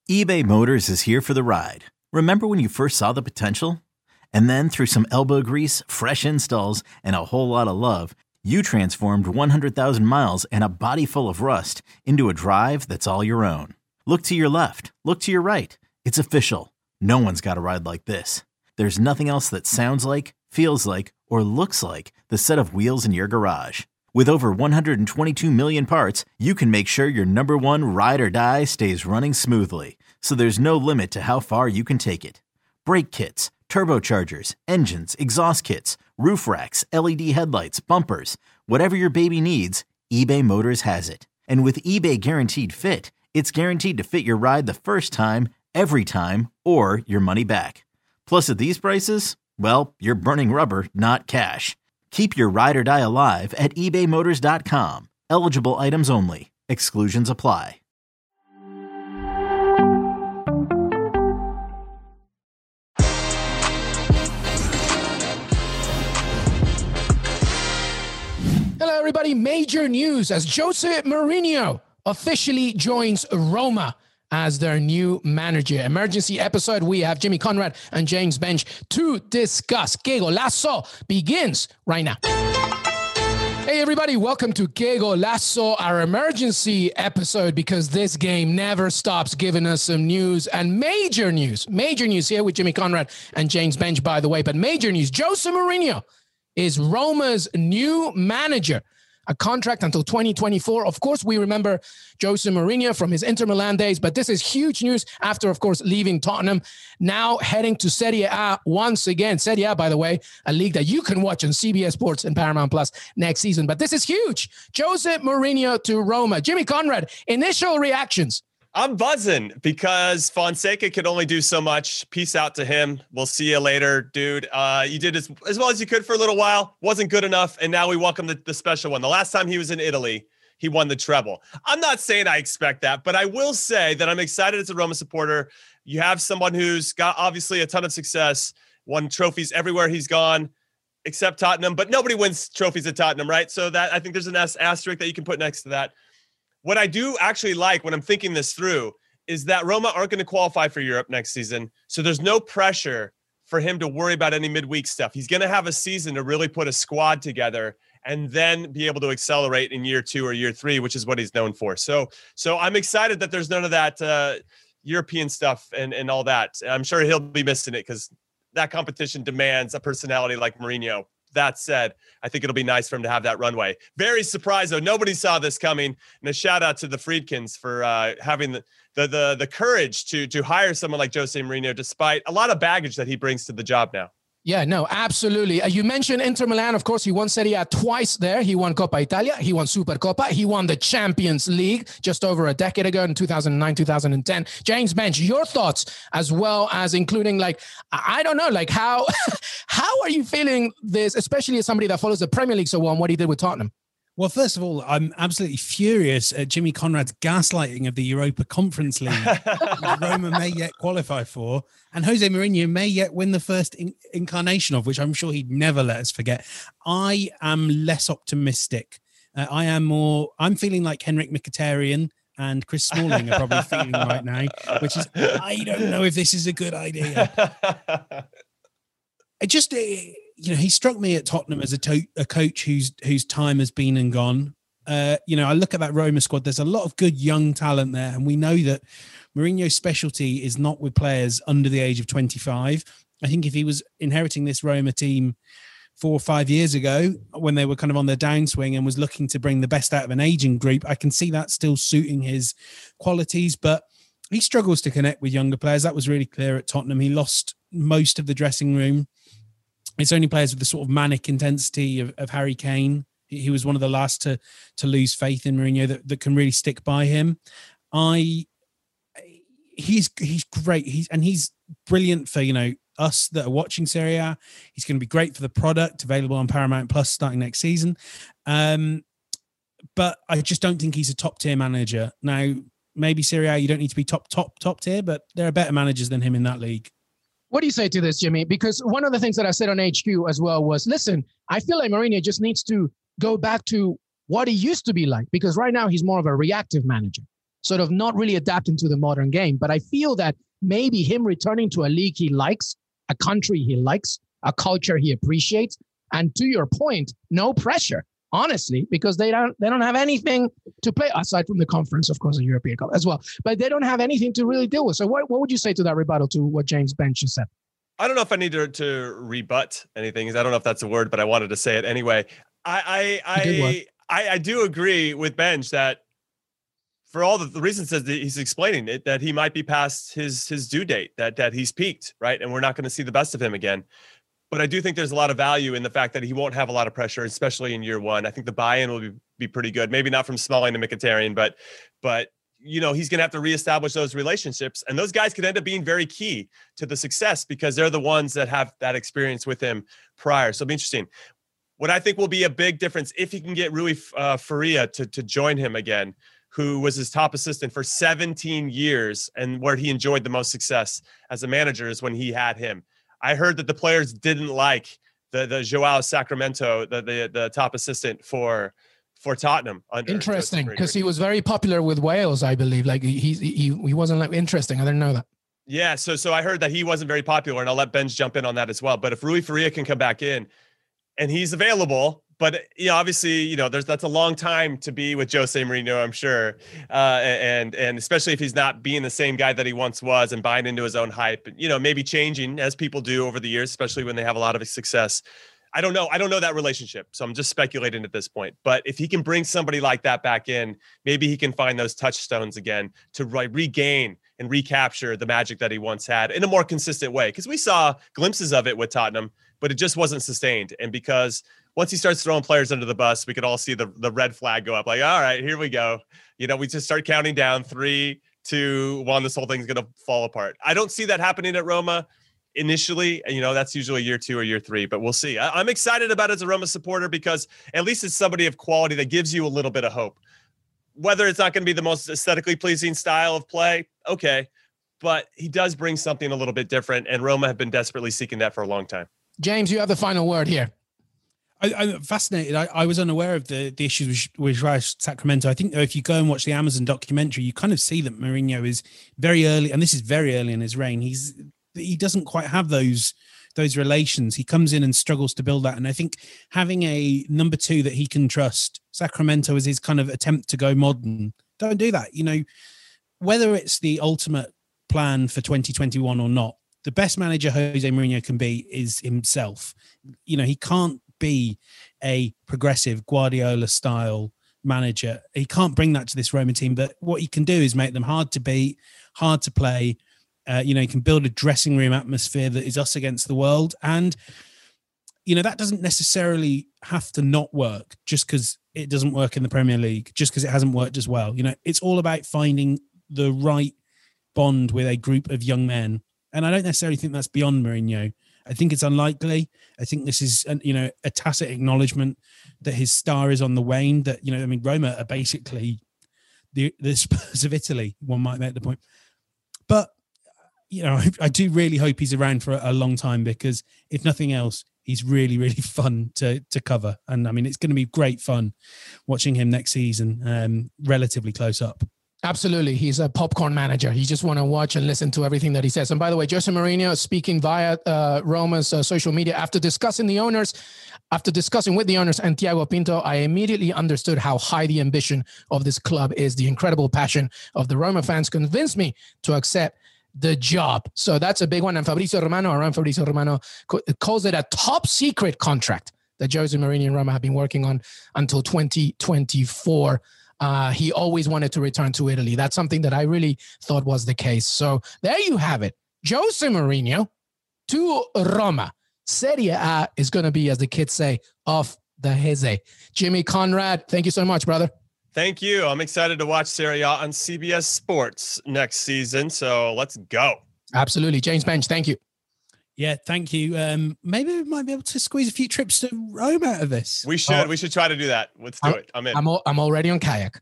eBay Motors is here for the ride. Remember when you first saw the potential? And then through some elbow grease, fresh installs, and a whole lot of love, you transformed 100,000 miles and a body full of rust into a drive that's all your own. Look to your left. Look to your right. It's official. No one's got a ride like this. There's nothing else that sounds like, feels like, or looks like the set of wheels in your garage. With over 122 million parts, you can make sure your number one ride or die stays running smoothly. So there's no limit to how far you can take it. Brake kits, turbochargers, engines, exhaust kits, roof racks, LED headlights, bumpers, whatever your baby needs, eBay Motors has it. And with eBay Guaranteed Fit, it's guaranteed to fit your ride the first time, every time, or your money back. Plus at these prices, well, you're burning rubber, not cash. Keep your ride or die alive at ebaymotors.com. Eligible items only. Exclusions apply. Hello, everybody. Major news as Jose Mourinho officially joins Roma as their new manager. Emergency episode. We have Jimmy Conrad and James Bench to discuss. Que Golazo begins right now. Hey, everybody. Welcome to Que Golazo, our emergency episode, because this game never stops giving us some news and major news. Major news here with Jimmy Conrad and James Bench, by the way. But major news. Jose Mourinho is Roma's new manager. A contract until 2024. Of course, we remember Jose Mourinho from his Inter Milan days, but this is huge news after, of course, leaving Tottenham. Now heading to Serie A once again. Serie A, by the way, a league that you can watch on CBS Sports and Paramount Plus next season. But this is huge. Jose Mourinho to Roma. Jimmy Conrad, initial reactions. I'm buzzing because Fonseca could only do so much. Peace out to him. We'll see you later, dude. You did as well as you could for a little while. Wasn't good enough. And now we welcome the special one. The last time he was in Italy, he won the treble. I'm not saying I expect that, but I will say that I'm excited as a Roma supporter. You have someone who's got obviously a ton of success, won trophies everywhere he's gone, except Tottenham, but nobody wins trophies at Tottenham, right? So that I think there's an asterisk that you can put next to that. What I do actually like when I'm thinking this through is that Roma aren't going to qualify for Europe next season. So there's no pressure for him to worry about any midweek stuff. He's going to have a season to really put a squad together and then be able to accelerate in year 2 or year 3, which is what he's known for. So I'm excited that there's none of that European stuff and all that. I'm sure he'll be missing it because that competition demands a personality like Mourinho. That said, I think it'll be nice for him to have that runway. Very surprised, though. Nobody saw this coming. And a shout out to the Friedkins for having the courage to hire someone like Jose Mourinho, despite a lot of baggage that he brings to the job now. Yeah, no, absolutely. You mentioned Inter Milan. Of course, he won Serie A twice there. He won Coppa Italia. He won Supercoppa. He won the Champions League just over a decade ago in 2009, 2010. James Bench, your thoughts as well as including I don't know, how are you feeling this, especially as somebody that follows the Premier League so well and what he did with Tottenham? Well, first of all, I'm absolutely furious at Jimmy Conrad's gaslighting of the Europa Conference League that Roma may yet qualify for, and Jose Mourinho may yet win the first incarnation of, which I'm sure he'd never let us forget. I am less optimistic. I'm feeling like Henrik Mkhitaryan and Chris Smalling are probably feeling right now, which is, I don't know if this is a good idea. He struck me at Tottenham as a coach whose time has been and gone. I look at that Roma squad. There's a lot of good young talent there, and we know that Mourinho's specialty is not with players under the age of 25. I think if he was inheriting this Roma team 4 or 5 years ago, when they were kind of on their downswing and was looking to bring the best out of an aging group, I can see that still suiting his qualities, but he struggles to connect with younger players. That was really clear at Tottenham. He lost most of the dressing room. It's only players with the sort of manic intensity of Harry Kane. He was one of the last to lose faith in Mourinho that can really stick by him. He's great. He's brilliant for, us that are watching Serie A. He's going to be great for the product available on Paramount Plus starting next season. But I just don't think he's a top tier manager. Now, maybe Serie A, you don't need to be top tier, but there are better managers than him in that league. What do you say to this, Jimmy? Because one of the things that I said on HQ as well was, listen, I feel like Mourinho just needs to go back to what he used to be like, because right now he's more of a reactive manager. sort of not really adapting to the modern game. But I feel that maybe him returning to a league he likes, a country he likes, a culture he appreciates, and to your point, no pressure, honestly, because they don't have anything to play aside from the conference, of course, the European Cup as well. But they don't have anything to really deal with. So what would you say to that rebuttal to what James Bench just said? I don't know if I need to rebut anything. I don't know if that's a word, but I wanted to say it anyway. I do agree with Bench that for all the reasons that he's explaining it, that he might be past his due date, that he's peaked, right? And we're not going to see the best of him again. But I do think there's a lot of value in the fact that he won't have a lot of pressure, especially in year one. I think the buy-in will be pretty good. Maybe not from Smalling to Mkhitaryan, but he's going to have to reestablish those relationships. And those guys could end up being very key to the success because they're the ones that have that experience with him prior. So it'll be interesting. What I think will be a big difference if he can get Rui Faria to join him again, who was his top assistant for 17 years and where he enjoyed the most success as a manager is when he had him. I heard that the players didn't like the Joao Sacramento, the top assistant for Tottenham. Interesting, because he was very popular with Wales, I believe. Like he wasn't like interesting. I didn't know that. Yeah, so I heard that he wasn't very popular, and I'll let Benj jump in on that as well. But if Rui Faria can come back in, and he's available, but obviously, that's a long time to be with Jose Mourinho, I'm sure, and especially if he's not being the same guy that he once was and buying into his own hype, maybe changing as people do over the years, especially when they have a lot of success. I don't know that relationship, so I'm just speculating at this point. But if he can bring somebody like that back in, maybe he can find those touchstones again to regain and recapture the magic that he once had in a more consistent way. Because we saw glimpses of it with Tottenham, but it just wasn't sustained. And because once he starts throwing players under the bus, we could all see the red flag go up. Like, all right, here we go. We just start counting down 3, 2, 1. This whole thing's going to fall apart. I don't see that happening at Roma initially. That's usually year 2 or year 3, but we'll see. I'm excited about it as a Roma supporter because at least it's somebody of quality that gives you a little bit of hope. Whether it's not going to be the most aesthetically pleasing style of play, okay, but he does bring something a little bit different, and Roma have been desperately seeking that for a long time. James, you have the final word here. I'm fascinated. I was unaware of the issues with Sacramento. I think if you go and watch the Amazon documentary, you kind of see that Mourinho is very early, and this is very early in his reign. He doesn't quite have those relations. He comes in and struggles to build that. And I think having a number 2 that he can trust, Sacramento is his kind of attempt to go modern. Don't do that. Whether it's the ultimate plan for 2021 or not, the best manager Jose Mourinho can be is himself. He can't be a progressive Guardiola style manager. He can't bring that to this Roma team, but what he can do is make them hard to beat, hard to play. He can build a dressing room atmosphere that is us against the world. And, that doesn't necessarily have to not work just because it doesn't work in the Premier League, just because it hasn't worked as well. It's all about finding the right bond with a group of young men. And I don't necessarily think that's beyond Mourinho. I think it's unlikely. I think this is, a tacit acknowledgement that his star is on the wane, that, Roma are basically the Spurs of Italy, one might make the point. But, I do really hope he's around for a long time because if nothing else, he's really, really fun to cover. And it's going to be great fun watching him next season, relatively close up. Absolutely. He's a popcorn manager. You just want to watch and listen to everything that he says. And by the way, Jose Mourinho speaking via Roma's social media after discussing with the owners and Thiago Pinto, I immediately understood how high the ambition of this club is. The incredible passion of the Roma fans convinced me to accept the job. So that's a big one. And Fabrizio Romano calls it a top secret contract that Jose Mourinho and Roma have been working on until 2024. He always wanted to return to Italy. That's something that I really thought was the case. So there you have it. Jose Mourinho to Roma. Serie A is going to be, as the kids say, off the heze. Jimmy Conrad, thank you so much, brother. Thank you. I'm excited to watch Serie A on CBS Sports next season. So let's go. Absolutely. James Bench, thank you. Yeah, thank you. Maybe we might be able to squeeze a few trips to Rome out of this. We should. We should try to do that. Let's do it. I'm in. I'm already on kayak.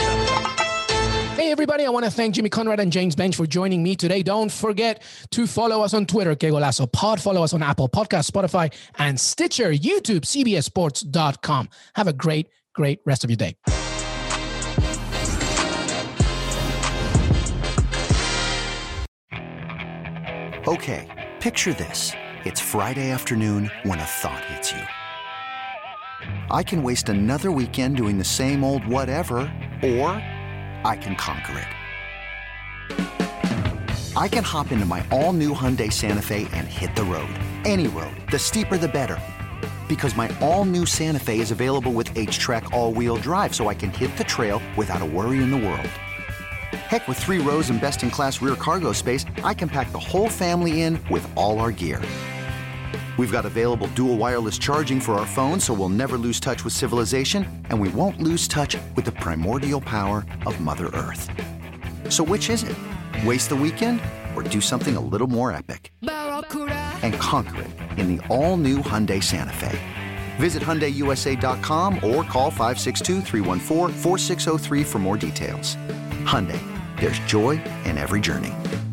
Hey, everybody. I want to thank Jimmy Conrad and James Bench for joining me today. Don't forget to follow us on Twitter, Que Golazo Pod. Follow us on Apple Podcasts, Spotify, and Stitcher, YouTube, CBSSports.com. Have a great rest of your day. Okay, picture this. It's Friday afternoon when a thought hits you. I can waste another weekend doing the same old whatever, or I can conquer it. I can hop into my all-new Hyundai Santa Fe and hit the road. Any road. The steeper, the better. Because my all-new Santa Fe is available with H-Track all-wheel drive, so I can hit the trail without a worry in the world. Heck, with 3 rows and best-in-class rear cargo space, I can pack the whole family in with all our gear. We've got available dual wireless charging for our phones, so we'll never lose touch with civilization, and we won't lose touch with the primordial power of Mother Earth. So which is it? Waste the weekend or do something a little more epic? And conquer it in the all-new Hyundai Santa Fe. Visit HyundaiUSA.com or call 562-314-4603 for more details. Hyundai, there's joy in every journey.